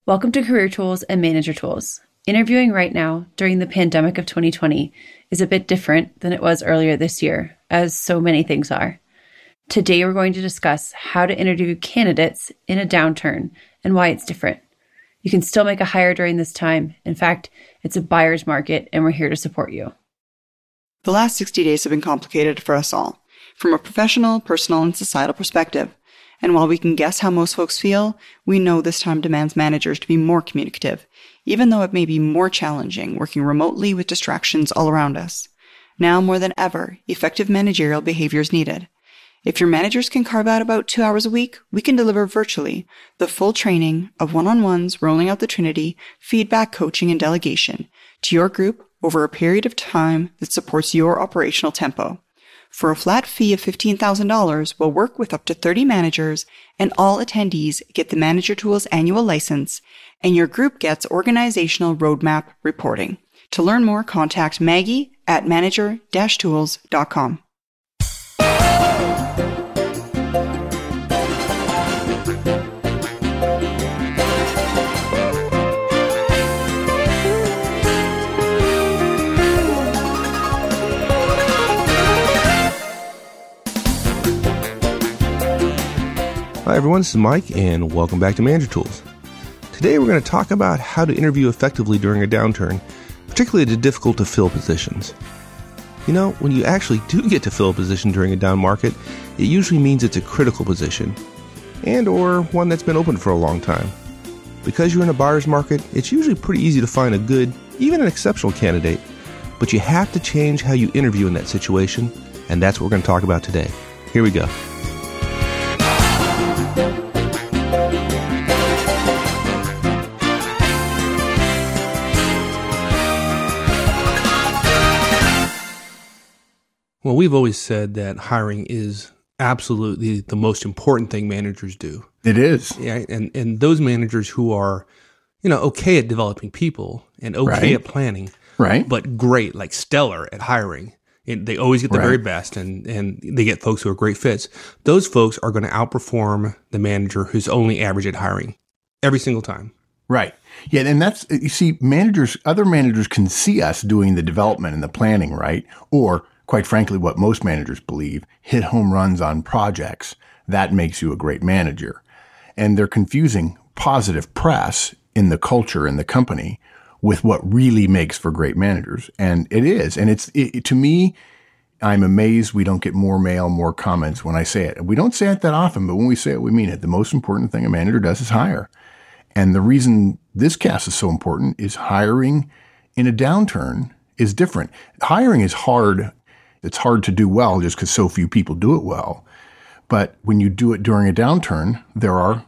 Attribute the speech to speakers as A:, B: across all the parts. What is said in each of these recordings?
A: Welcome to Career Tools and Manager Tools. Interviewing right now during the pandemic of 2020 is a bit different than it was earlier this year, as so many things are. Today, we're going to discuss how to interview candidates in a downturn and why it's different. You can still make a hire during this time. In fact, it's a buyer's market, and we're here to support you.
B: The last 60 days have been complicated for us all, from a professional, personal, and societal perspective. And while we can guess how most folks feel, we know this time demands managers to be more communicative, even though it may be more challenging working remotely with distractions all around us. Now more than ever, effective managerial behavior is needed. If your managers can carve out about 2 hours a week, we can deliver virtually the full training of one-on-ones, rolling out the Trinity, feedback, coaching, and delegation to your group over a period of time that supports your operational tempo. For a flat fee of $15,000, we'll work with up to 30 managers, and all attendees get the Manager Tools annual license, and your group gets organizational roadmap reporting. To learn more, contact Maggie at manager-tools.com.
C: Hi everyone, this is Mike and welcome back to Manager Tools. Today we're going to talk about how to interview effectively during a downturn, particularly the difficult to fill positions. You know, when you actually do get to fill a position during a down market, it usually means it's a critical position, and or one that's been open for a long time. Because you're in a buyer's market, it's usually pretty easy to find a good, even an exceptional candidate, but you have to change how you interview in that situation, and that's what we're going to talk about today. Here we go. Well, we've always said that hiring is absolutely the most important thing managers do.
D: It is.
C: Yeah, and those managers who are, okay at developing people and okay at planning,
D: right?
C: But great, like stellar at hiring. They always get the very best, and they get folks who are great fits. Those folks are going to outperform the manager who's only average at hiring every single time.
D: Right. Yeah, and that's, you see, other managers can see us doing the development and the planning, right? Or quite frankly, what most managers believe, hit home runs on projects. That makes you a great manager. And they're confusing positive press in the culture in the company with what really makes for great managers. And it is. And to me, I'm amazed we don't get more mail, more comments when I say it. We don't say it that often, but when we say it, we mean it. The most important thing a manager does is hire. And the reason this cast is so important is hiring in a downturn is different. Hiring is hard. It's hard to do well just because so few people do it well. But when you do it during a downturn, there are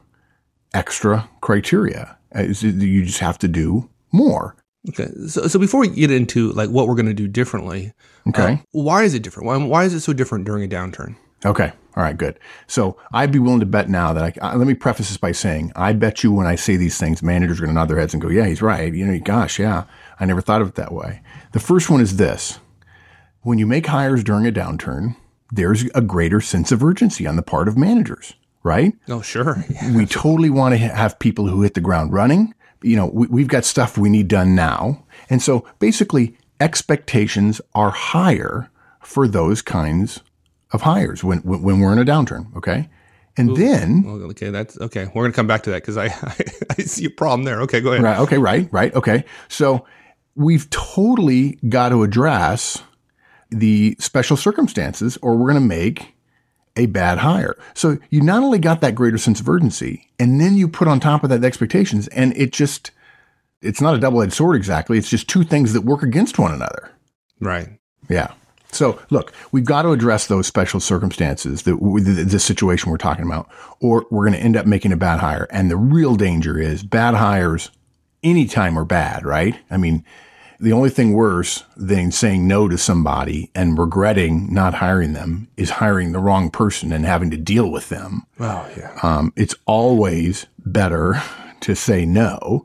D: extra criteria. You just have to do more.
C: Okay. So before we get into like what we're going to do differently, why is it different? Why is it so different during a downturn?
D: Okay. All right, good. So I'd be willing to bet now that let me preface this by saying, I bet you when I say these things, managers are going to nod their heads and go, yeah, he's right. Gosh, yeah, I never thought of it that way. The first one is this. When you make hires during a downturn, there's a greater sense of urgency on the part of managers, right?
C: Oh, sure. Yeah.
D: We totally want to have people who hit the ground running. We've got stuff we need done now. And so basically expectations are higher for those kinds of hires when we're in a downturn. Okay. And then.
C: Okay. That's okay. We're going to come back to that because I see a problem there. Okay. Go ahead.
D: Right. Okay. Right. Okay. So we've totally got to address the special circumstances or we're going to make a bad hire. So you not only got that greater sense of urgency, and then you put on top of that the expectations, and it's not a double-edged sword exactly. It's just two things that work against one another.
C: Right.
D: Yeah. So look, we've got to address those special circumstances, the situation we're talking about, or we're going to end up making a bad hire. And the real danger is bad hires anytime are bad, right? I mean, the only thing worse than saying no to somebody and regretting not hiring them is hiring the wrong person and having to deal with them.
C: Oh, yeah.
D: It's always better to say no.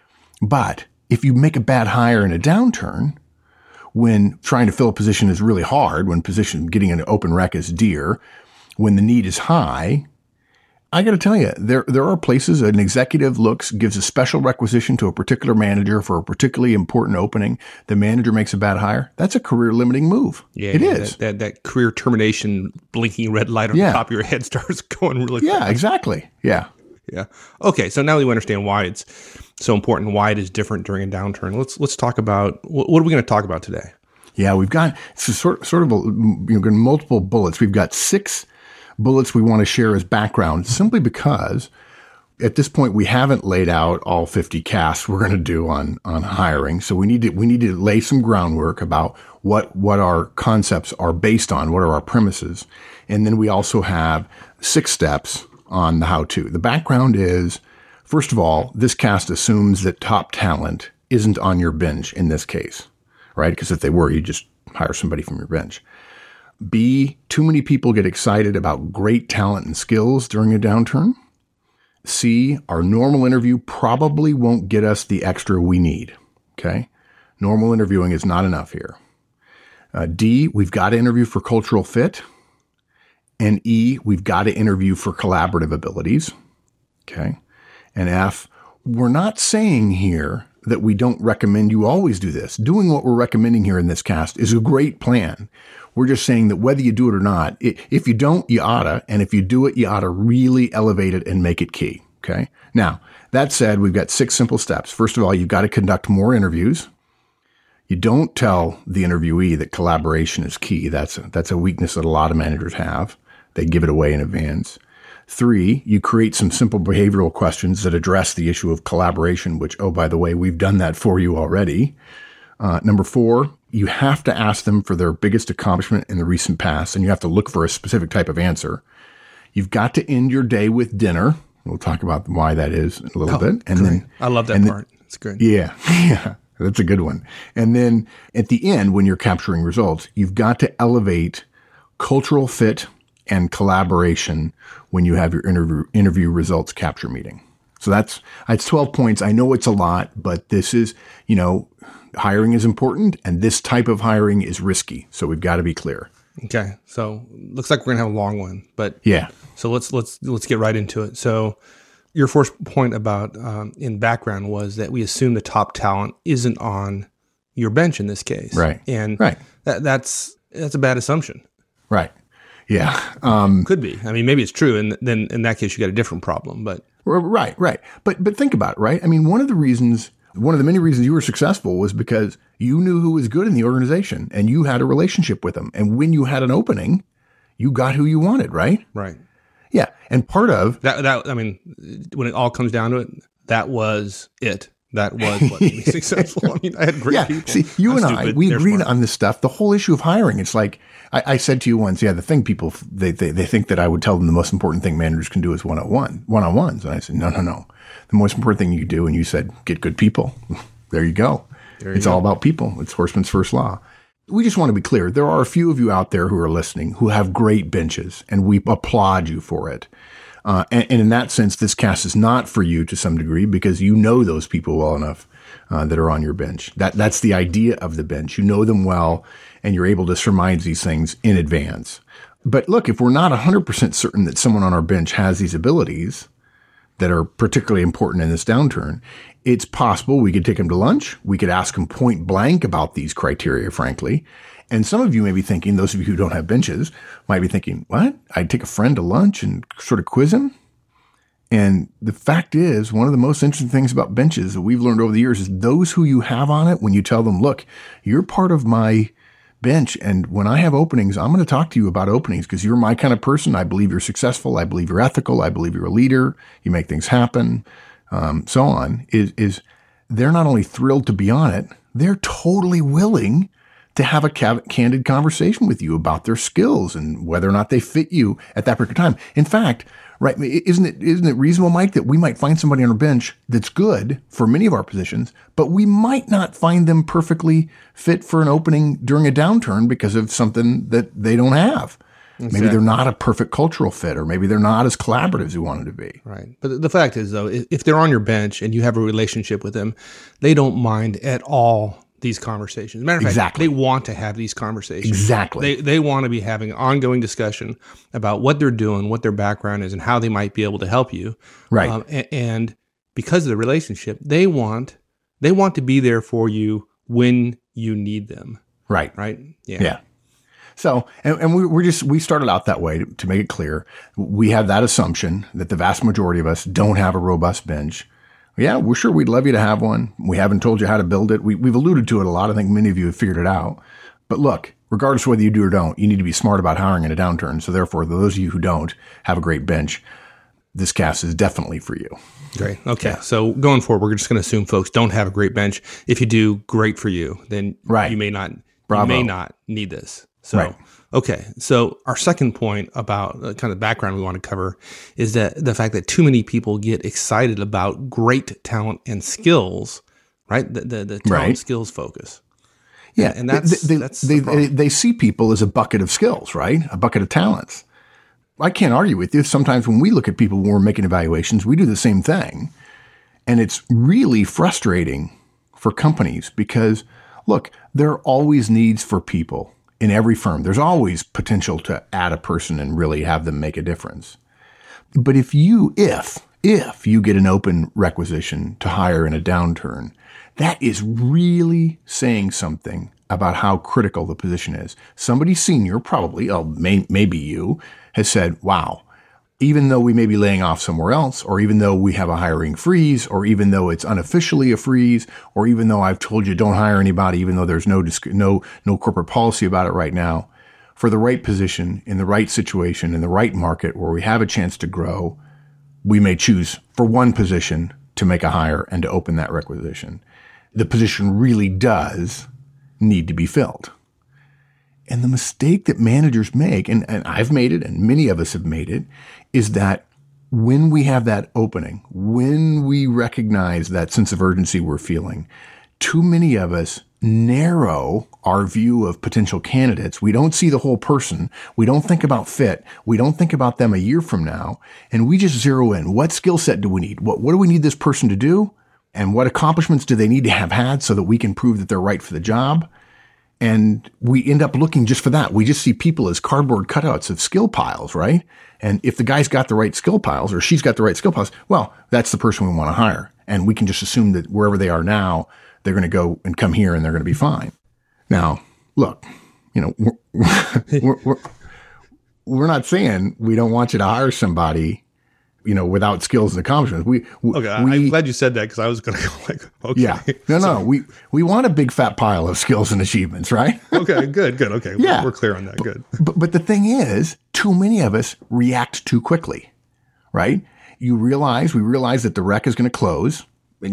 D: But if you make a bad hire in a downturn, when trying to fill a position is really hard, when getting an open rec is dear, when the need is high, I got to tell you, there are places an executive gives a special requisition to a particular manager for a particularly important opening. The manager makes a bad hire. That's a career limiting move.
C: Yeah,
D: it is.
C: That career termination blinking red light on the top of your head starts going really fast.
D: Yeah, exactly. Yeah.
C: Yeah. Okay. So now that we understand why it's so important, why it is different during a downturn, let's talk about what are we going to talk about today?
D: Yeah, we've got sort of multiple bullets. We've got 6 bullets we want to share as background, simply because at this point we haven't laid out all 50 casts we're going to do on hiring. So we need to lay some groundwork about what our concepts are based on, what are our premises, and then we also have 6 steps on the how-to. The background is, first of all, this cast assumes that top talent isn't on your bench in this case, right? Because if they were, you just hire somebody from your bench. B, too many people get excited about great talent and skills during a downturn. C, our normal interview probably won't get us the extra we need. Okay? Normal interviewing is not enough here. D, we've got to interview for cultural fit. And E, we've got to interview for collaborative abilities. Okay? And F, we're not saying here that we don't recommend you always do this. Doing what we're recommending here in this cast is a great plan. We're just saying that whether you do it or not, if you don't, you oughta. And if you do it, you oughta really elevate it and make it key. Okay? Now, that said, we've got 6 simple steps. First of all, you've got to conduct more interviews. You don't tell the interviewee that collaboration is key. That's a weakness that a lot of managers have. They give it away in advance. 3, you create some simple behavioral questions that address the issue of collaboration, which, oh, by the way, we've done that for you already. Number 4, you have to ask them for their biggest accomplishment in the recent past, and you have to look for a specific type of answer. You've got to end your day with dinner. We'll talk about why that is in a little bit. And then
C: I love that part. It's good.
D: Yeah. Yeah. That's a good one. And then at the end, when you're capturing results, you've got to elevate cultural fit and collaboration when you have your interview results capture meeting. So it's 12 points. I know it's a lot, but this is, hiring is important and this type of hiring is risky. So we've got to be clear.
C: Okay. So looks like we're going to have a long one, but
D: yeah.
C: So let's get right into it. So your first point about in background was that we assume the top talent isn't on your bench in this case.
D: Right.
C: And
D: right.
C: That's a bad assumption.
D: Right. Yeah.
C: Could be. I mean, maybe it's true. And then in that case, you got a different problem, but.
D: Right. But think about it, right? I mean, one of the many reasons you were successful was because you knew who was good in the organization and you had a relationship with them. And when you had an opening, you got who you wanted, right?
C: Right.
D: Yeah. And part of
C: that, I mean, when it all comes down to it, that was it. That was what made me successful. I mean, I had great people.
D: See, you and I, we agreed on this stuff. The whole issue of hiring, it's like, I said to you once, the thing people, they think that I would tell them the most important thing managers can do is one-on-ones. And I said, no. The most important thing you do, and you said, get good people. There you go. It's all about people. It's Horstman's first law. We just want to be clear. There are a few of you out there who are listening who have great benches, and we applaud you for it. And in that sense, this cast is not for you to some degree because you know those people well enough that are on your bench. That's the idea of the bench. You know them well, and you're able to surmise these things in advance. But look, if we're not 100% certain that someone on our bench has these abilities that are particularly important in this downturn, it's possible we could take them to lunch. We could ask them point blank about these criteria, frankly. And some of you may be thinking, those of you who don't have benches might be thinking, what? I'd take a friend to lunch and sort of quiz him? And the fact is, one of the most interesting things about benches that we've learned over the years is those who you have on it, when you tell them, look, you're part of my bench, and when I have openings, I'm going to talk to you about openings because you're my kind of person. I believe you're successful. I believe you're ethical. I believe you're a leader. You make things happen, so on, is they're not only thrilled to be on it, they're totally willing to have a candid conversation with you about their skills and whether or not they fit you at that particular time. In fact, right, isn't it reasonable, Mike, that we might find somebody on our bench that's good for many of our positions, but we might not find them perfectly fit for an opening during a downturn because of something that they don't have. Exactly. Maybe they're not a perfect cultural fit, or maybe they're not as collaborative as we wanted to be.
C: Right. But the fact is, though, if they're on your bench and you have a relationship with them, they don't mind at all these conversations. Matter of fact,
D: Exactly.
C: they want to have these conversations.
D: Exactly.
C: They want to be having an ongoing discussion about what they're doing, what their background is, and how they might be able to help you.
D: Right.
C: And because of the relationship, they want to be there for you when you need them.
D: Right.
C: Right.
D: Yeah. So, and we started out that way to make it clear. We have that assumption that the vast majority of us don't have a robust bench. Yeah, we're sure we'd love you to have one. We haven't told you how to build it. We've alluded to it a lot. I think many of you have figured it out. But look, regardless of whether you do or don't, you need to be smart about hiring in a downturn. So therefore, those of you who don't have a great bench, this cast is definitely for you.
C: Great. Okay. Yeah. So going forward, we're just going to assume folks don't have a great bench. If you do, great for you. Then you may not.
D: Bravo.
C: You may not need this. So,
D: right.
C: Okay. So our second point about kind of background we want to cover is that the fact that too many people get excited about great talent and skills, right? The talent skills focus.
D: Yeah.
C: And that's
D: they see people as a bucket of skills, right? A bucket of talents. I can't argue with you. Sometimes when we look at people when we're making evaluations, we do the same thing. And it's really frustrating for companies because, look, there are always needs for people in every firm. There's always potential to add a person and really have them make a difference. But if you get an open requisition to hire in a downturn, that is really saying something about how critical the position is. Somebody senior, probably, maybe you, has said, wow, even though we may be laying off somewhere else, or even though we have a hiring freeze, or even though it's unofficially a freeze, or even though I've told you don't hire anybody, even though there's no corporate policy about it right now, for the right position, in the right situation, in the right market where we have a chance to grow, we may choose for one position to make a hire and to open that requisition. The position really does need to be filled. And the mistake that managers make, and I've made it, and many of us have made it, is that when we have that opening, when we recognize that sense of urgency we're feeling, too many of us narrow our view of potential candidates. We don't see the whole person. We don't think about fit. We don't think about them a year from now. And we just zero in. What skill set do we need? What do we need this person to do? And what accomplishments do they need to have had so that we can prove that they're right for the job? And we end up looking just for that. We just see people as cardboard cutouts of skill piles, right? And if the guy's got the right skill piles or she's got the right skill piles, well, that's the person we want to hire. And we can just assume that wherever they are now, they're going to go and come here and they're going to be fine. Now, look, we're not saying we don't want you to hire somebody, without skills and accomplishments.
C: I'm glad you said that because I was going to go like, okay.
D: Yeah. No. We want a big fat pile of skills and achievements, right?
C: Okay, good. Okay.
D: Yeah.
C: We're clear on that. Good.
D: But the thing is, too many of us react too quickly, right? We realize that the rec is going to close.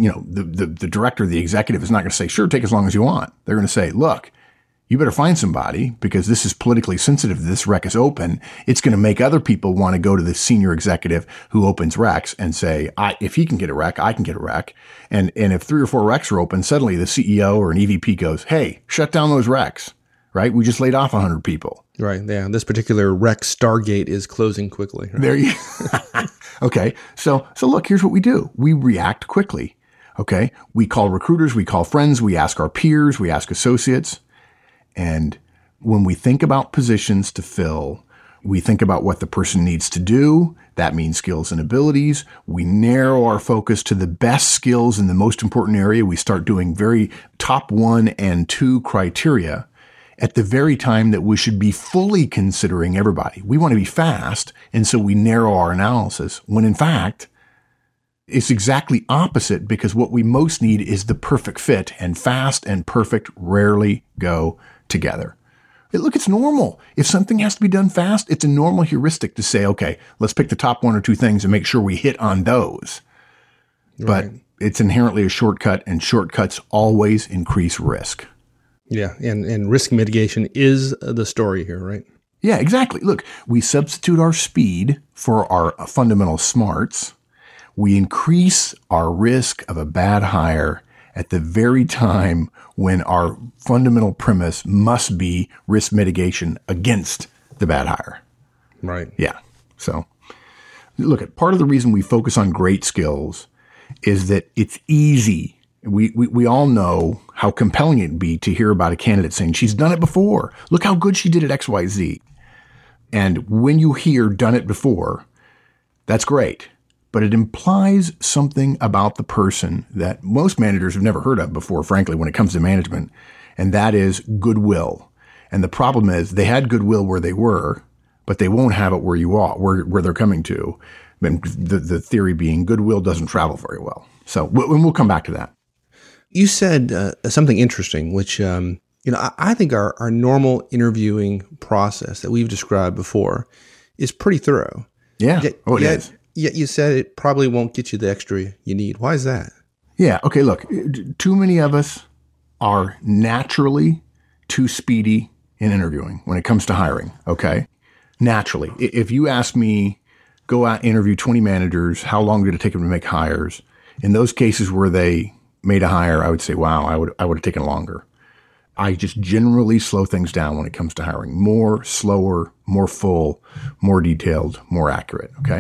D: The director, the executive is not going to say, sure, take as long as you want. They're going to say, look, you better find somebody because this is politically sensitive. This rec is open. It's going to make other people want to go to the senior executive who opens recs and say, if he can get a rec, I can get a rec. And if 3 or 4 recs are open, suddenly the CEO or an EVP goes, hey, shut down those recs, right? We just laid off 100 people.
C: Right. Yeah. This particular rec Stargate is closing quickly. Right?
D: There you Okay. So look, here's what we do. We react quickly. Okay. We call recruiters, we call friends, we ask our peers, we ask associates. And when we think about positions to fill, we think about what the person needs to do. That means skills and abilities. We narrow our focus to the best skills in the most important area. We start doing very top 1 and 2 criteria at the very time that we should be fully considering everybody. We want to be fast, and so we narrow our analysis, when in fact, it's exactly opposite because what we most need is the perfect fit, and fast and perfect rarely go together. Look, it's normal. If something has to be done fast, it's a normal heuristic to say, okay, let's pick the top 1 or 2 things and make sure we hit on those. Right. But it's inherently a shortcut, and shortcuts always increase risk.
C: Yeah, and risk mitigation is the story here, right?
D: Yeah, exactly. Look, we substitute our speed for our fundamental smarts. We increase our risk of a bad hire at the very time when our fundamental premise must be risk mitigation against the bad hire.
C: Right.
D: Yeah. So look, part of the reason we focus on great skills is that it's easy We all know how compelling it'd be to hear about a candidate saying, she's done it before. Look how good she did at XYZ. And when you hear done it before, that's great. But it implies something about the person that most managers have never heard of before, frankly, when it comes to management. And that is goodwill. And the problem is they had goodwill where they were, but they won't have it where you are, where they're coming to. And the theory being goodwill doesn't travel very well. So we'll come back to that.
C: You said something interesting, which, I think our normal interviewing process that we've described before is pretty thorough.
D: Yeah. It is.
C: Yet you said it probably won't get you the extra you need. Why is that?
D: Yeah. Okay. Look, too many of us are naturally too speedy in interviewing when it comes to hiring. Okay. Naturally. If you ask me, go out, interview 20 managers, how long did it take them to make hires? In those cases where they made a hire, I would say, wow, I would have taken longer. I just generally slow things down when it comes to hiring. More, slower, more full, more detailed, more accurate. Okay.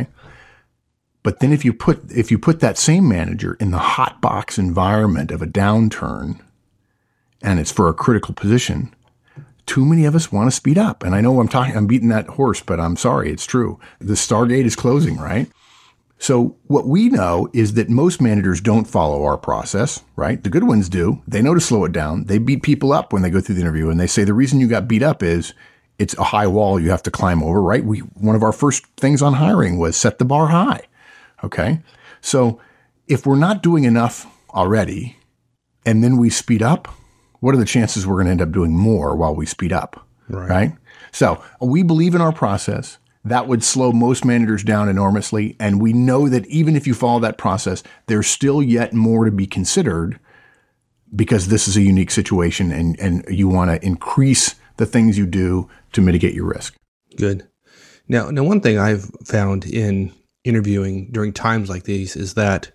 D: But then if you put that same manager in the hot box environment of a downturn and it's for a critical position, too many of us want to speed up. And I know I'm beating that horse, but I'm sorry. It's true. The Stargate is closing, right? So what we know is that most managers don't follow our process, right? The good ones do. They know to slow it down. They beat people up when they go through the interview, and they say the reason you got beat up is it's a high wall you have to climb over, right? One of our first things on hiring was set the bar high. Okay. So if we're not doing enough already and then we speed up, what are the chances we're going to end up doing more while we speed up? Right? So we believe in our process. That would slow most managers down enormously. And we know that even if you follow that process, there's still yet more to be considered because this is a unique situation and you want to increase the things you do to mitigate your risk.
C: Good. Now one thing I've found in interviewing during times like these is that,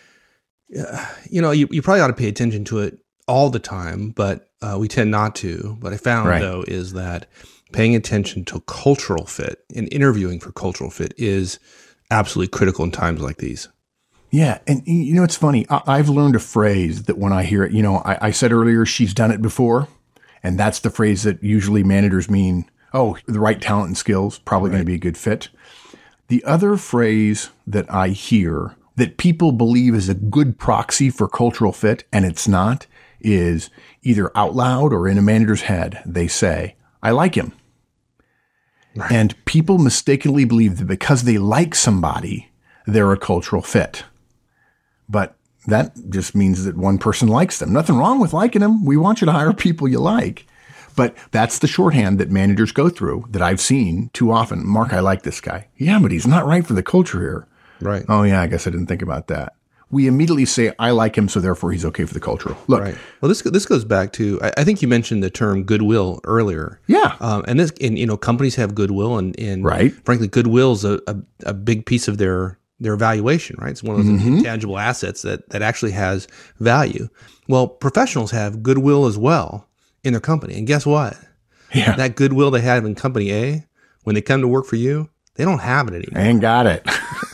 C: you probably ought to pay attention to it all the time, but we tend not to. What I found, though, is that paying attention to cultural fit and interviewing for cultural fit is absolutely critical in times like these.
D: Yeah. And, it's funny. I've learned a phrase that when I hear it, I said earlier, she's done it before. And that's the phrase that usually managers mean, oh, the right talent and skills, probably going to be a good fit. The other phrase that I hear that people believe is a good proxy for cultural fit, and it's not, is either out loud or in a manager's head, they say, I like him. Right. And people mistakenly believe that because they like somebody, they're a cultural fit. But that just means that one person likes them. Nothing wrong with liking them. We want you to hire people you like. But that's the shorthand that managers go through that I've seen too often. Mark, I like this guy. Yeah, but he's not right for the culture here.
C: Right.
D: Oh, yeah, I guess I didn't think about that. We immediately say, I like him, so therefore he's okay for the culture. Look.
C: Right. Well, this goes back to, I think you mentioned the term goodwill earlier.
D: Yeah.
C: And companies have goodwill and frankly, goodwill's a big piece of their valuation, right? It's one of those intangible assets that actually has value. Well, professionals have goodwill as well in their company. And guess what?
D: Yeah.
C: That goodwill they have in company A, when they come to work for you, they don't have it anymore.
D: Ain't got it.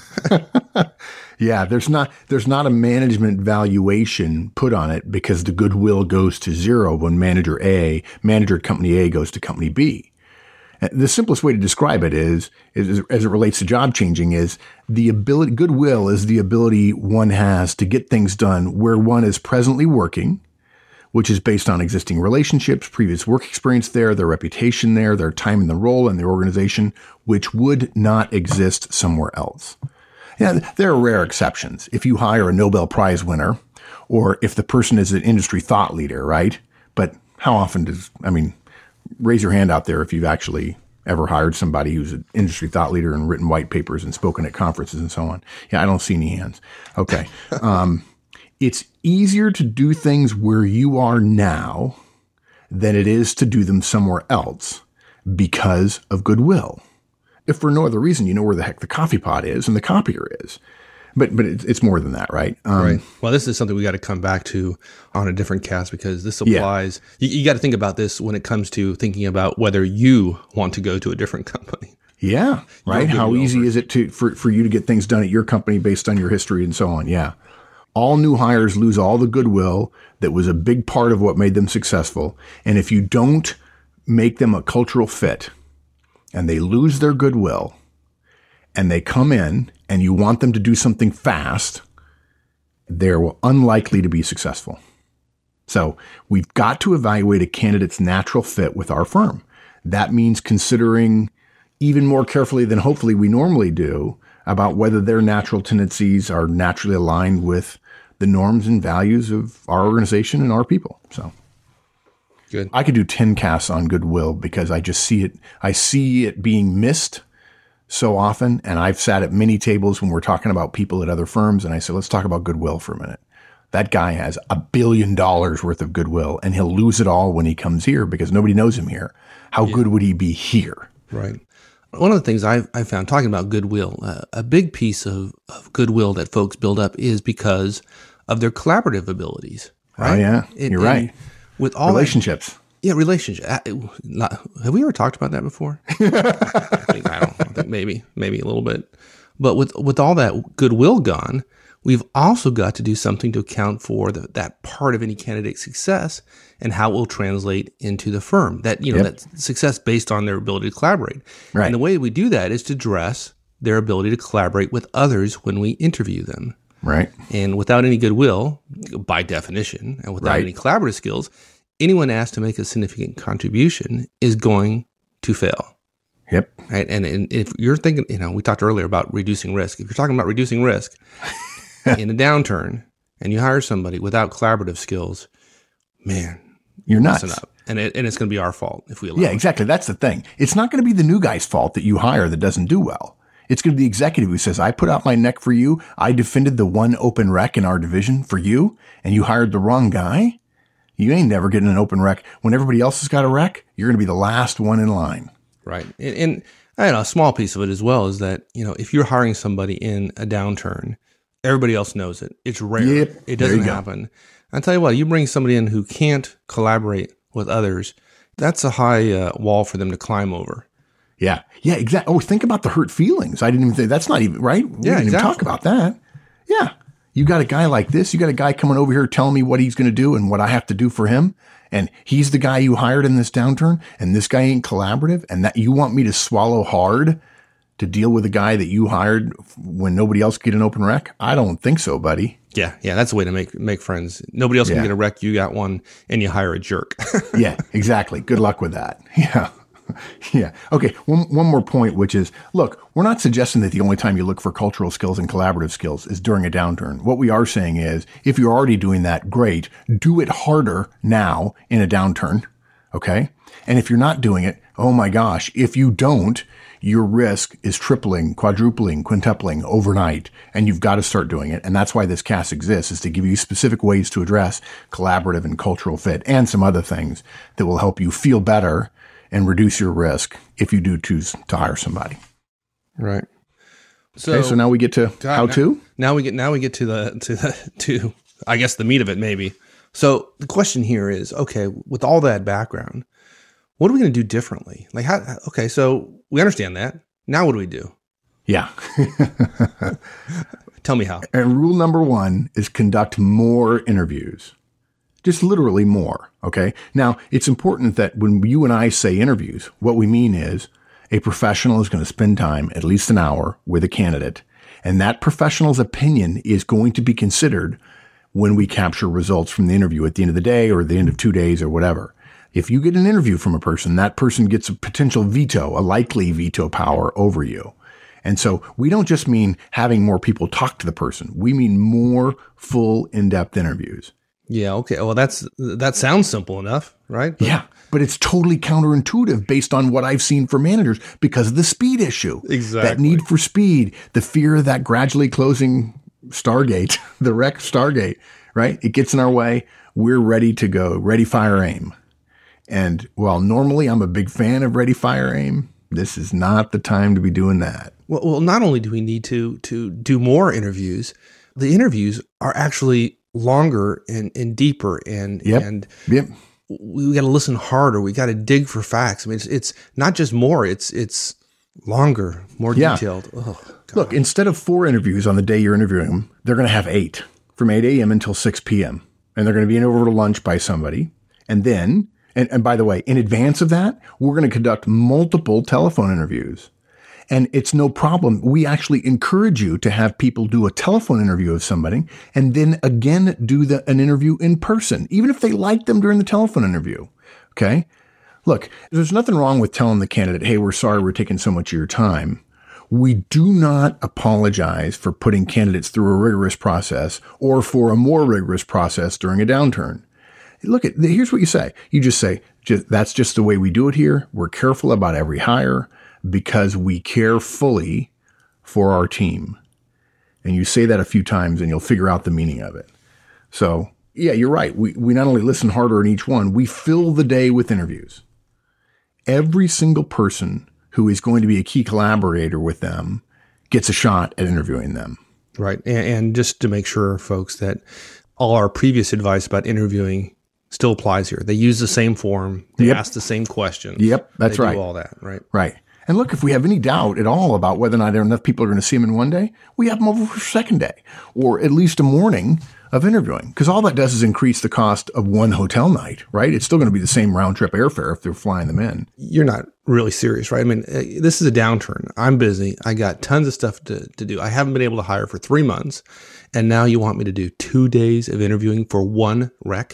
D: Yeah, there's not a management valuation put on it because the goodwill goes to zero when manager at company A goes to company B. The simplest way to describe it is as it relates to job changing is goodwill is the ability one has to get things done where one is presently working, which is based on existing relationships, previous work experience there, their reputation there, their time in the role and their organization, which would not exist somewhere else. Yeah, there are rare exceptions. If you hire a Nobel Prize winner or if the person is an industry thought leader, right? But how often raise your hand out there if you've actually ever hired somebody who's an industry thought leader and written white papers and spoken at conferences and so on. Yeah, I don't see any hands. Okay. It's easier to do things where you are now than it is to do them somewhere else because of goodwill. If for no other reason, you know where the heck the coffee pot is and the copier is. But it's more than that, right?
C: Right. Well, this is something we got to come back to on a different cast because this applies. Yeah. You got to think about this when it comes to thinking about whether you want to go to a different company.
D: Yeah. Right. How easy is it for you to get things done at your company based on your history and so on? Yeah. All new hires lose all the goodwill that was a big part of what made them successful. And if you don't make them a cultural fit and they lose their goodwill and they come in and you want them to do something fast, they're unlikely to be successful. So we've got to evaluate a candidate's natural fit with our firm. That means considering even more carefully than hopefully we normally do about whether their natural tendencies are naturally aligned with the norms and values of our organization and our people. So
C: good.
D: I could do 10 casts on goodwill because I just see it. I see it being missed so often. And I've sat at many tables when we're talking about people at other firms. And I said, let's talk about goodwill for a minute. That guy has $1 billion worth of goodwill and he'll lose it all when he comes here because nobody knows him here. How good would he be here?
C: Right. One of the things I found talking about goodwill, a big piece of goodwill that folks build up is because of their collaborative abilities. Right?
D: Oh, yeah. You're right.
C: With all
D: relationships.
C: Relationships. Have we ever talked about that before? I think maybe a little bit. But with all that goodwill gone, we've also got to do something to account for that part of any candidate's success and how it will translate into the firm. That that success based on their ability to collaborate.
D: Right.
C: And the way we do that is to address their ability to collaborate with others when we interview them.
D: Right.
C: And without any goodwill, by definition, and without any collaborative skills, anyone asked to make a significant contribution is going to fail.
D: Yep.
C: Right. And if you're thinking, we talked earlier about reducing risk. If you're talking about reducing risk in a downturn and you hire somebody without collaborative skills, man,
D: you're nuts.
C: Messing up. And it's going to be our fault if we allow it.
D: Exactly. That's the thing. It's not going to be the new guy's fault that you hire that doesn't do well. It's going to be the executive who says, I put out my neck for you. I defended the one open rec in our division for you, and you hired the wrong guy. You ain't never getting an open rec. When everybody else has got a rec, you're going to be the last one in line.
C: Right. And a small piece of it as well is that, if you're hiring somebody in a downturn, everybody else knows it. It's rare.
D: Yep.
C: It doesn't happen. I tell you what, you bring somebody in who can't collaborate with others, that's a high wall for them to climb over.
D: Yeah. Yeah, exactly. Oh, think about the hurt feelings. I didn't even think that's not even right. We didn't even talk about that. Yeah. You got a guy like this. You got a guy coming over here telling me what he's going to do and what I have to do for him. And he's the guy you hired in this downturn. And this guy ain't collaborative. And that you want me to swallow hard to deal with a guy that you hired when nobody else get an open rec? I don't think so, buddy.
C: Yeah. That's the way to make friends. Nobody else can get a rec. You got one and you hire a jerk.
D: Yeah, exactly. Good luck with that. Yeah. Yeah. Okay. One more point, which is, look, we're not suggesting that the only time you look for cultural skills and collaborative skills is during a downturn. What we are saying is, if you're already doing that, great. Do it harder now in a downturn. Okay. And if you're not doing it, oh my gosh, if you don't, your risk is tripling, quadrupling, quintupling overnight, and you've got to start doing it. And that's why this cast exists, is to give you specific ways to address collaborative and cultural fit and some other things that will help you feel better and reduce your risk if you do choose to hire somebody.
C: Right.
D: So now we get to how to.
C: Now we get to I guess the meat of it maybe. So the question here is, okay, with all that background, what are we going to do differently? Like how? Okay, so we understand that. Now what do we do?
D: Yeah.
C: Tell me how.
D: And rule number 1 is conduct more interviews. Just literally more, okay? Now, it's important that when you and I say interviews, what we mean is a professional is going to spend time, at least an hour, with a candidate, and that professional's opinion is going to be considered when we capture results from the interview at the end of the day or the end of 2 days or whatever. If you get an interview from a person, that person gets a potential veto, a likely veto power over you. And so we don't just mean having more people talk to the person. We mean more full, in-depth interviews.
C: Yeah. Okay. Well, that sounds simple enough, right?
D: But it's totally counterintuitive based on what I've seen for managers because of the speed issue.
C: Exactly.
D: That need for speed, the fear of that gradually closing Stargate, the wreck Stargate, right? It gets in our way. We're ready to go. Ready, fire, aim. And while normally I'm a big fan of ready, fire, aim, this is not the time to be doing that.
C: Well, not only do we need to do more interviews, the interviews are actually longer and deeper and we got to listen harder. We got to dig for facts. I mean, it's not just more, it's longer, more detailed. Oh, God.
D: Look, instead of 4 interviews on the day you're interviewing them, they're going to have 8 from 8 a.m. until 6 p.m. And they're going to be over to lunch by somebody. And then, and by the way, in advance of that, we're going to conduct multiple telephone interviews. And it's no problem. We actually encourage you to have people do a telephone interview of somebody and then again do an interview in person, even if they like them during the telephone interview. Okay. Look, there's nothing wrong with telling the candidate, hey, we're sorry we're taking so much of your time. We do not apologize for putting candidates through a rigorous process or for a more rigorous process during a downturn. Look, here's what you say. You just say, that's just the way we do it here. We're careful about every hire because we care fully for our team. And you say that a few times and you'll figure out the meaning of it. So, yeah, you're right. We not only listen harder in each one, we fill the day with interviews. Every single person who is going to be a key collaborator with them gets a shot at interviewing them.
C: Right. And just to make sure, folks, that all our previous advice about interviewing still applies here. They use the same form. They ask the same questions.
D: Yep, that's right.
C: They do all that, right?
D: Right. And look, if we have any doubt at all about whether or not enough people are going to see them in one day, we have them over for a second day or at least a morning of interviewing, because all that does is increase the cost of one hotel night, right? It's still going to be the same round trip airfare if they're flying them in.
C: You're not really serious, right? I mean, this is a downturn. I'm busy. I got tons of stuff to do. I haven't been able to hire for 3 months. And now you want me to do 2 days of interviewing for one rec?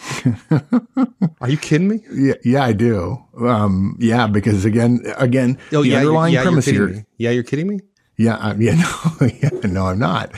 C: Are you kidding me?
D: Yeah, I do. Because again, the underlying premise here.
C: Yeah, you're kidding me?
D: No, I'm not.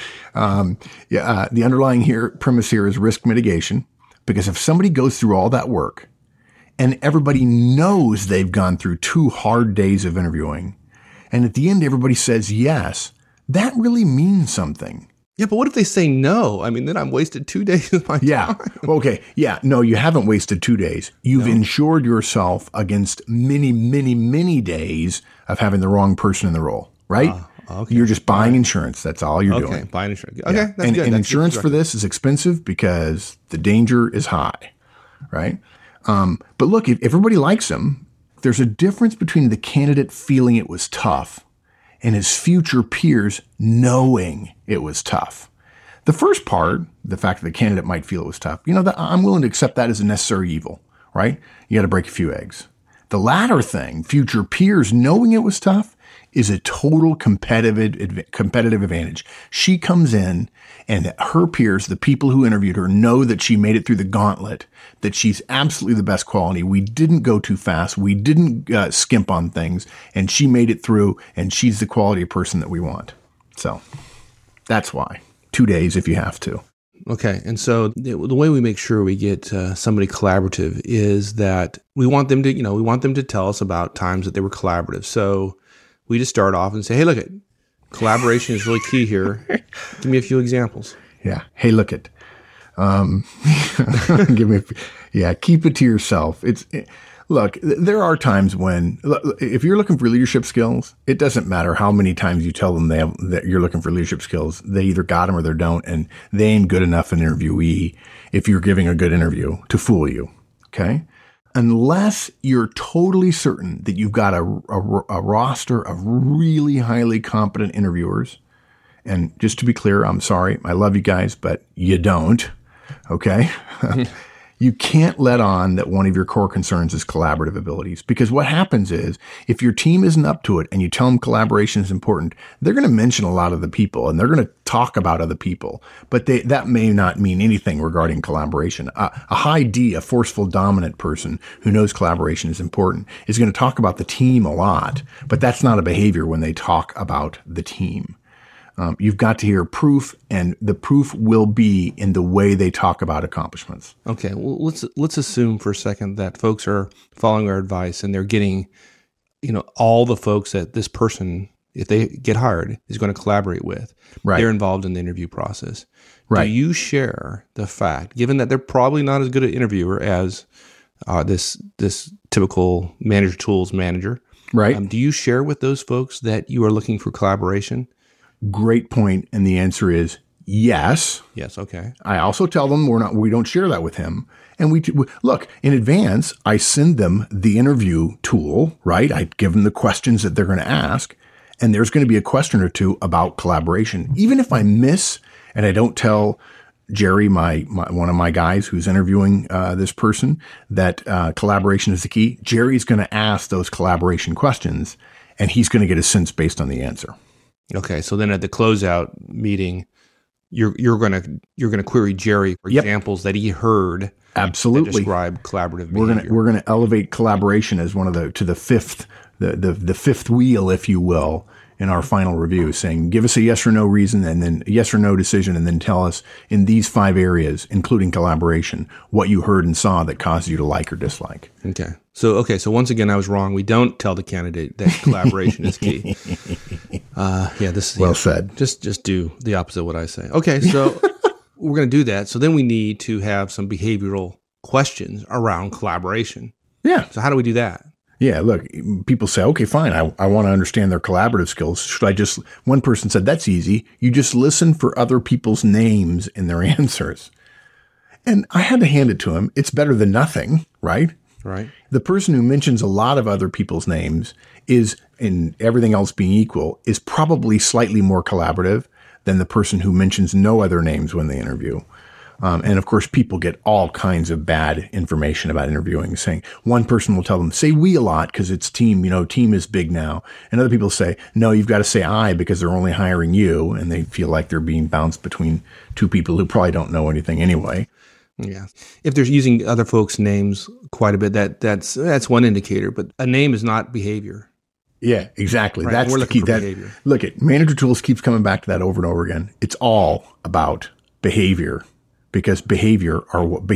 D: The underlying premise here is risk mitigation, because if somebody goes through all that work and everybody knows they've gone through 2 hard days of interviewing, and at the end everybody says yes, that really means something.
C: Yeah, but what if they say no? I mean, then I'm wasted 2 days of my time.
D: Yeah. Okay. Yeah. No, you haven't wasted 2 days. You've insured yourself against many, many, many days of having the wrong person in the role, right?
C: Okay.
D: You're just buying insurance. That's all you're doing.
C: Okay, buying insurance. Okay,
D: yeah.
C: that's good.
D: And insurance for this is expensive because the danger is high, right? But look, if everybody likes him, there's a difference between the candidate feeling it was tough and his future peers knowing it was tough. The first part, the fact that the candidate might feel it was tough, I'm willing to accept that as a necessary evil, right? You got to break a few eggs. The latter thing, future peers knowing it was tough, is a total competitive advantage. She comes in and her peers, the people who interviewed her, know that she made it through the gauntlet, that she's absolutely the best quality. We didn't go too fast. We didn't skimp on things, and she made it through, and she's the quality of person that we want. So that's why. 2 days if you have to.
C: Okay. And so the way we make sure we get somebody collaborative is that we want them to tell us about times that they were collaborative. So we just start off and say, hey, look it, collaboration is really key here. Give me a few examples.
D: Yeah. Hey, look it. Keep it to yourself. Look, there are times when, if you're looking for leadership skills, it doesn't matter how many times you tell them that you're looking for leadership skills. They either got them or they don't, and they ain't good enough an interviewee if you're giving a good interview to fool you. Okay? Unless you're totally certain that you've got a roster of really highly competent interviewers. And just to be clear, I'm sorry, I love you guys, but you don't. Okay? You can't let on that one of your core concerns is collaborative abilities, because what happens is if your team isn't up to it and you tell them collaboration is important, they're going to mention a lot of the people and they're going to talk about other people, but that may not mean anything regarding collaboration. A high D, a forceful, dominant person who knows collaboration is important, is going to talk about the team a lot, but that's not a behavior when they talk about the team. You've got to hear proof, and the proof will be in the way they talk about accomplishments.
C: Okay, well, let's assume for a second that folks are following our advice and they're getting, all the folks that this person, if they get hired, is going to collaborate with.
D: Right.
C: They're involved in the interview process.
D: Right.
C: Do you share the fact, given that they're probably not as good an interviewer as this typical manager tools manager?
D: Right.
C: Do you share with those folks that you are looking for collaboration?
D: Great point, and the answer is yes.
C: Yes, okay.
D: I also tell them we don't share that with him. And we look, in advance, I send them the interview tool, right? I give them the questions that they're going to ask, and there's going to be a question or two about collaboration. Even if I miss and I don't tell Jerry, one of my guys who's interviewing this person, that collaboration is the key. Jerry's going to ask those collaboration questions, and he's going to get a sense based on the answer.
C: Okay, so then at the closeout meeting, you're going to query Jerry for examples that he heard.
D: Absolutely.
C: That describe collaborative behavior.
D: We're going to elevate collaboration as one of the fifth wheel, if you will, in our final review, saying, give us a yes or no reason and then a yes or no decision, and then tell us in these 5 areas, including collaboration, what you heard and saw that caused you to like or dislike.
C: Okay. So once again, I was wrong. We don't tell the candidate that collaboration is key. Well
D: said.
C: Just do the opposite of what I say. Okay. So we're going to do that. So then we need to have some behavioral questions around collaboration.
D: Yeah.
C: So how do we do that?
D: Yeah, look, people say, okay, fine, I want to understand their collaborative skills. One person said, that's easy. You just listen for other people's names in their answers. And I had to hand it to him. It's better than nothing, right?
C: Right.
D: The person who mentions a lot of other people's names is, in everything else being equal, is probably slightly more collaborative than the person who mentions no other names when they interview. And of course, people get all kinds of bad information about interviewing, saying one person will tell them, say we a lot because it's team, team is big now. And other people say, no, you've got to say I because they're only hiring you. And they feel like they're being bounced between two people who probably don't know anything anyway.
C: Yeah. If they're using other folks' names quite a bit, that's one indicator, but a name is not behavior.
D: Yeah, exactly.
C: Right?
D: That's
C: We're
D: the key.
C: looking for behavior.
D: Look at Manager Tools keeps coming back to that over and over again. It's all about behavior. Because behaviors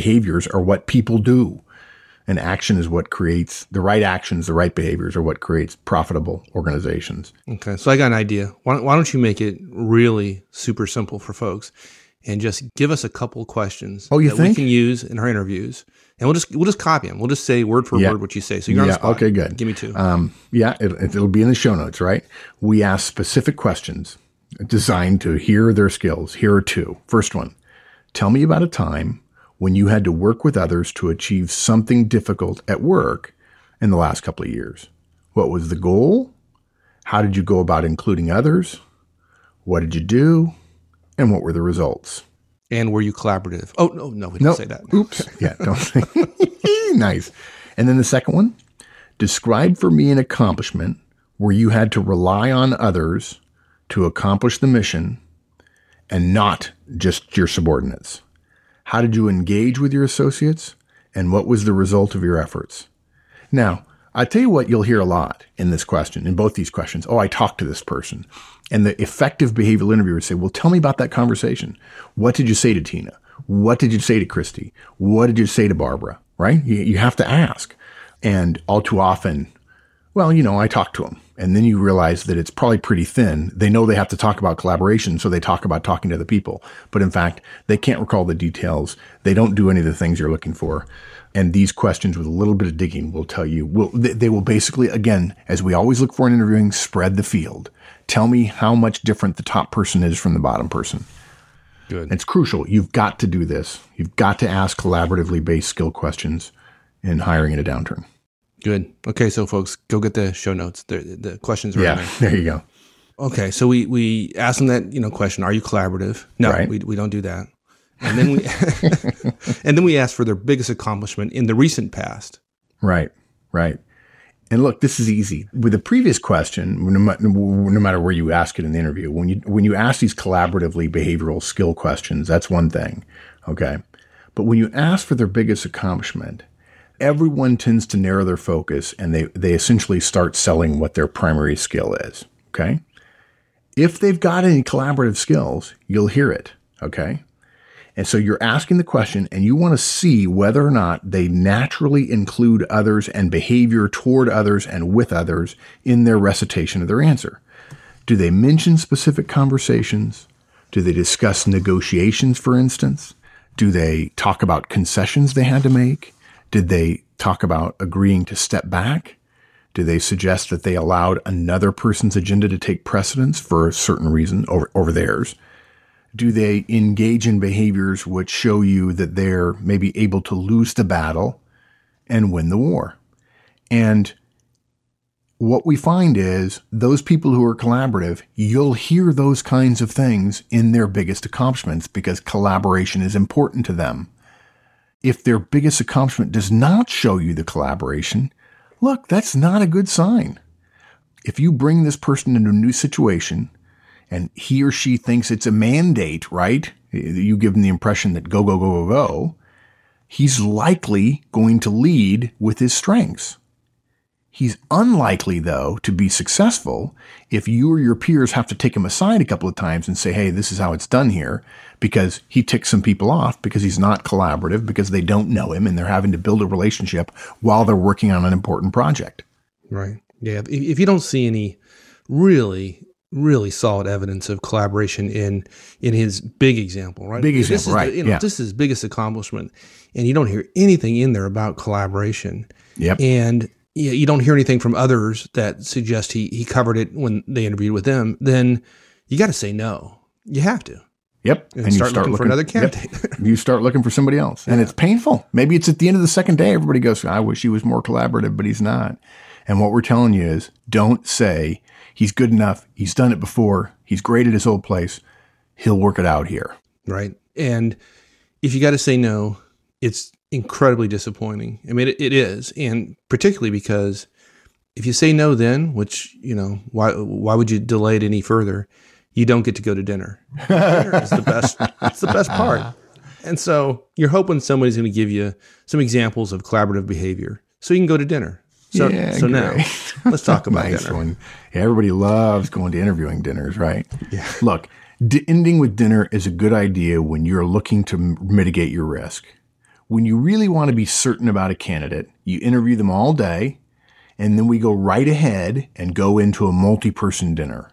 D: are what people do. And action is what creates the right actions, the right behaviors are what creates profitable organizations.
C: Okay. So I got an idea. Why don't you make it really super simple for folks and just give us a couple questions
D: that
C: we can use in our interviews. And we'll just copy them. We'll just say word for word what you say. So you're on the spot.
D: Okay, good.
C: Give me 2.
D: It'll be in the show notes, right? We ask specific questions designed to hear their skills. Here are 2. First one. Tell me about a time when you had to work with others to achieve something difficult at work in the last couple of years. What was the goal? How did you go about including others? What did you do? And what were the results?
C: And were you collaborative? Oh, no, we didn't say that.
D: Oops. Yeah, don't say. Nice. And then the second one, describe for me an accomplishment where you had to rely on others to accomplish the mission and not just your subordinates. How did you engage with your associates? And what was the result of your efforts? Now, I tell you what you'll hear a lot in this question, in both these questions. Oh, I talked to this person. And the effective behavioral interviewer say, well, tell me about that conversation. What did you say to Tina? What did you say to Christy? What did you say to Barbara? Right? You have to ask. And all too often, well, I talked to them. And then you realize that it's probably pretty thin. They know they have to talk about collaboration, so they talk about talking to other people. But in fact, they can't recall the details. They don't do any of the things you're looking for. And these questions with a little bit of digging will tell you, they will basically, again, as we always look for in interviewing, spread the field. Tell me how much different the top person is from the bottom person.
C: Good.
D: And it's crucial. You've got to do this. You've got to ask collaboratively based skill questions in hiring in a downturn.
C: Good. Okay, so folks, go get the show notes. The questions are in there.
D: There you go.
C: Okay, so we ask them that question: are you collaborative? No,
D: right.
C: we don't do that. And then we ask for their biggest accomplishment in the recent past.
D: Right. And look, this is easy. With the previous question, no matter where you ask it in the interview, when you ask these collaboratively behavioral skill questions, that's one thing. Okay, but when you ask for their biggest accomplishment, everyone tends to narrow their focus and they essentially start selling what their primary skill is. Okay. If they've got any collaborative skills, you'll hear it. Okay. And so you're asking the question and you want to see whether or not they naturally include others and behavior toward others and with others in their recitation of their answer. Do they mention specific conversations? Do they discuss negotiations, for instance? Do they talk about concessions they had to make? Did they talk about agreeing to step back? Do they suggest that they allowed another person's agenda to take precedence for a certain reason over theirs? Do they engage in behaviors which show you that they're maybe able to lose the battle and win the war? And what we find is those people who are collaborative, you'll hear those kinds of things in their biggest accomplishments because collaboration is important to them. If their biggest accomplishment does not show you the collaboration, look, that's not a good sign. If you bring this person into a new situation and he or she thinks it's a mandate, right? You give them the impression that go, go, go, go, go. He's likely going to lead with his strengths. He's unlikely, though, to be successful if you or your peers have to take him aside a couple of times and say, hey, this is how it's done here, because he ticks some people off because he's not collaborative, because they don't know him and they're having to build a relationship while they're working on an important project.
E: Right. Yeah. If you don't see any really, really solid evidence of collaboration in his big example, right?
D: Big example, right.
E: This is his biggest accomplishment, and you don't hear anything in there about collaboration.
D: Yep.
E: And you don't hear anything from others that suggest he covered it when they interviewed with him, then you got to say no. You have to.
D: Yep.
E: And start looking for another candidate.
D: Yep. You start looking for somebody else. And it's painful. Maybe it's at the end of the second day, everybody goes, I wish he was more collaborative, but he's not. And what we're telling you is don't say he's good enough. He's done it before. He's great at his old place. He'll work it out here.
E: Right. And if you got to say no, it's incredibly disappointing. I mean, it is. And particularly because if you say no then, which, why would you delay it any further? You don't get to go to dinner. Dinner is the best. It's the best part. And so you're hoping somebody's going to give you some examples of collaborative behavior so you can go to dinner. So now let's talk about
D: nice
E: dinner.
D: One. Everybody loves going to interviewing dinners, right?
E: Yeah.
D: Look, ending with dinner is a good idea when you're looking to mitigate your risk. When you really want to be certain about a candidate, you interview them all day, and then we go right ahead and go into a multi-person dinner.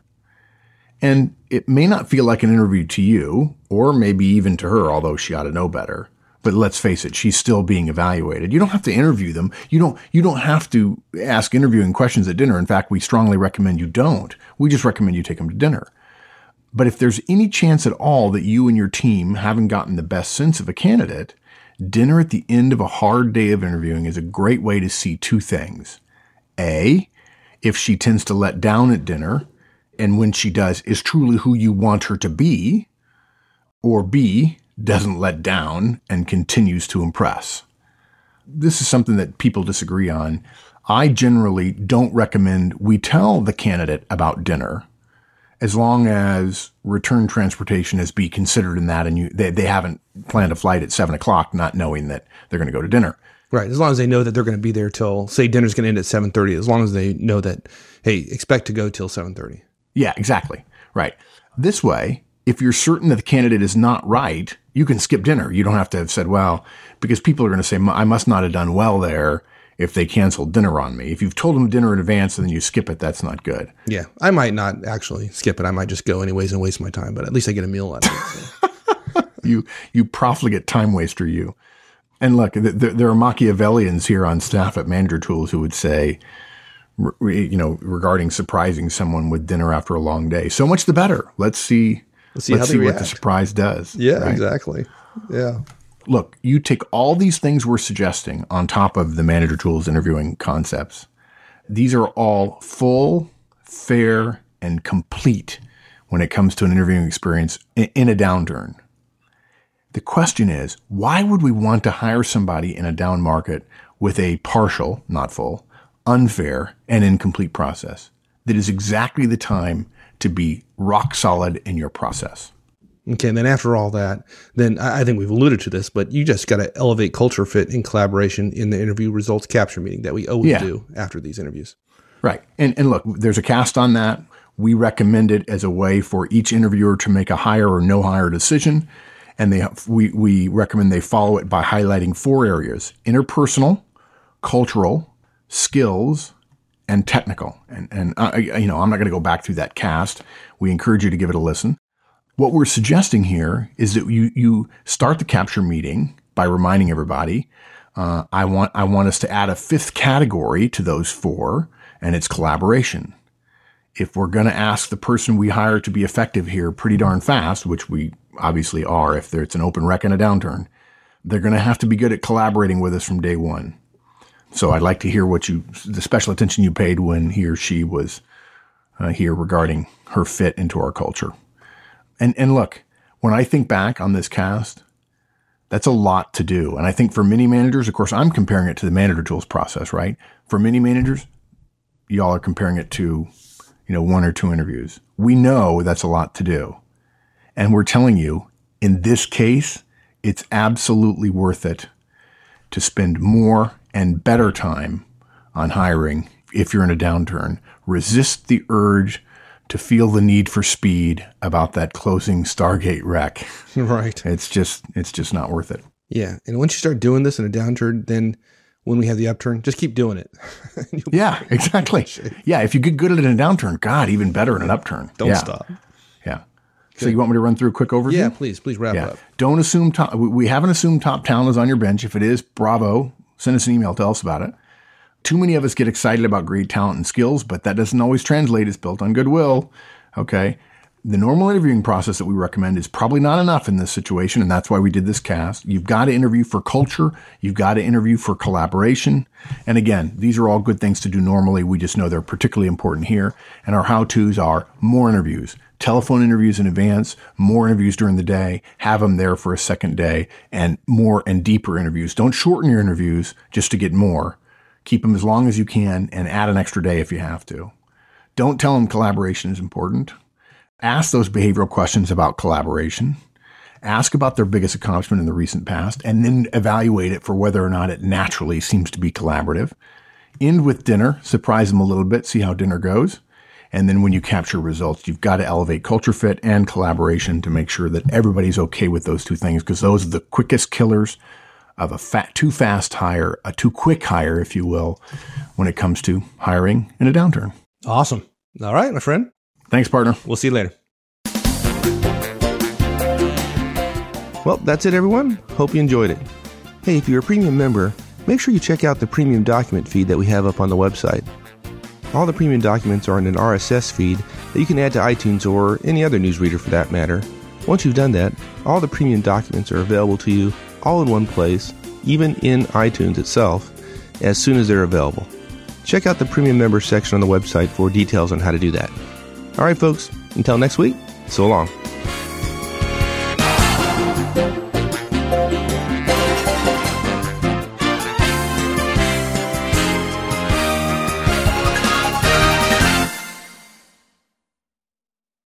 D: And it may not feel like an interview to you, or maybe even to her, although she ought to know better. But let's face it, she's still being evaluated. You don't have to interview them. You don't have to ask interviewing questions at dinner. In fact, we strongly recommend you don't. We just recommend you take them to dinner. But if there's any chance at all that you and your team haven't gotten the best sense of a candidate, dinner at the end of a hard day of interviewing is a great way to see two things. A, if she tends to let down at dinner, and when she does, is truly who you want her to be, or B, doesn't let down and continues to impress. This is something that people disagree on. I generally don't recommend we tell the candidate about dinner as long as return transportation is be considered in that, and they haven't planned a flight at 7:00, not knowing that they're going to go to dinner.
E: Right. As long as they know that they're going to be there till, say, dinner's going to end at 7:30. As long as they know that, hey, expect to go till 7:30.
D: Yeah, exactly. Right. This way, if you're certain that the candidate is not right, you can skip dinner. You don't have to have said, well, because people are going to say, I must not have done well there if they canceled dinner on me. If you've told them dinner in advance and then you skip it, that's not good.
E: Yeah. I might not actually skip it. I might just go anyways and waste my time, but at least I get a meal out of it. So.
D: You profligate time waster, you. And look, there are Machiavellians here on staff at Manager Tools who would say, regarding surprising someone with dinner after a long day, so much the better. Let's see what the surprise does.
E: Yeah,
D: right?
E: Exactly. Yeah.
D: Look, you take all these things we're suggesting on top of the Manager Tools interviewing concepts. These are all full, fair, and complete when it comes to an interviewing experience in a downturn. The question is, why would we want to hire somebody in a down market with a partial, not full, unfair, and incomplete process? That is exactly the time to be rock solid in your process.
E: Okay, and then after all that, then I think we've alluded to this, but you just got to elevate culture fit and collaboration in the interview results capture meeting that we always do after these interviews.
D: Right. And look, there's a cast on that. We recommend it as a way for each interviewer to make a hire or no hire decision. And we recommend they follow it by highlighting 4 areas: interpersonal, cultural, skills, and technical. And I'm not going to go back through that cast. We encourage you to give it a listen. What we're suggesting here is that you start the capture meeting by reminding everybody, I want us to add a 5th category to those 4, and it's collaboration. If we're going to ask the person we hire to be effective here pretty darn fast, which we obviously are if it's an open rec and a downturn, they're going to have to be good at collaborating with us from day one. So I'd like to hear the special attention you paid when he or she was here regarding her fit into our culture. And look, when I think back on this cast, that's a lot to do. And I think for many managers, of course, I'm comparing it to the Manager Tools process, right? For many managers, y'all are comparing it to, 1 or 2 interviews. We know that's a lot to do. And we're telling you, in this case, it's absolutely worth it to spend more and better time on hiring if you're in a downturn. Resist the urge to feel the need for speed about that closing Stargate wreck.
E: Right.
D: It's just not worth it.
E: Yeah. And once you start doing this in a downturn, then when we have the upturn, just keep doing it.
D: Yeah, exactly. Yeah. If you get good at it in a downturn, God, even better in an upturn.
E: Don't stop.
D: Yeah. So you want me to run through a quick overview?
E: Yeah, please wrap up.
D: Don't assume we haven't assumed top talent is on your bench. If it is, bravo. Send us an email. Tell us about it. Too many of us get excited about great talent and skills, but that doesn't always translate. It's built on goodwill. Okay. The normal interviewing process that we recommend is probably not enough in this situation, and that's why we did this cast. You've got to interview for culture. You've got to interview for collaboration. And again, these are all good things to do normally. We just know they're particularly important here. And our how-tos are more interviews, telephone interviews in advance, more interviews during the day, have them there for a second day, and more and deeper interviews. Don't shorten your interviews just to get more. Keep them as long as you can and add an extra day if you have to. Don't tell them collaboration is important. Ask those behavioral questions about collaboration. Ask about their biggest accomplishment in the recent past, and then evaluate it for whether or not it naturally seems to be collaborative. End with dinner. Surprise them a little bit. See how dinner goes. And then when you capture results, you've got to elevate culture fit and collaboration to make sure that everybody's okay with those two things, because those are the quickest killers of a too fast hire, a too quick hire, if you will, when it comes to hiring in a downturn.
E: Awesome. All right, my friend.
D: Thanks, partner.
E: We'll see you later.
C: Well, that's it, everyone. Hope you enjoyed it. Hey, if you're a premium member, make sure you check out the premium document feed that we have up on the website. All the premium documents are in an RSS feed that you can add to iTunes or any other newsreader for that matter. Once you've done that, all the premium documents are available to you all in one place, even in iTunes itself, as soon as they're available. Check out the premium members section on the website for details on how to do that. All right, folks, until next week, so long.